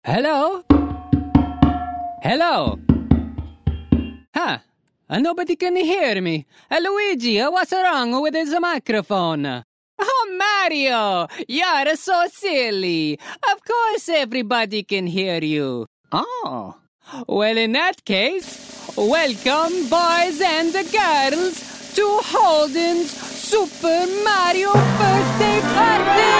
Hello? Hello? Huh? Nobody can hear me. Luigi, what's wrong with his microphone? Oh, Mario, you're so silly. Of course everybody can hear you. Oh. Well, in that case, welcome, boys and girls, to Holden's Super Mario Birthday Party!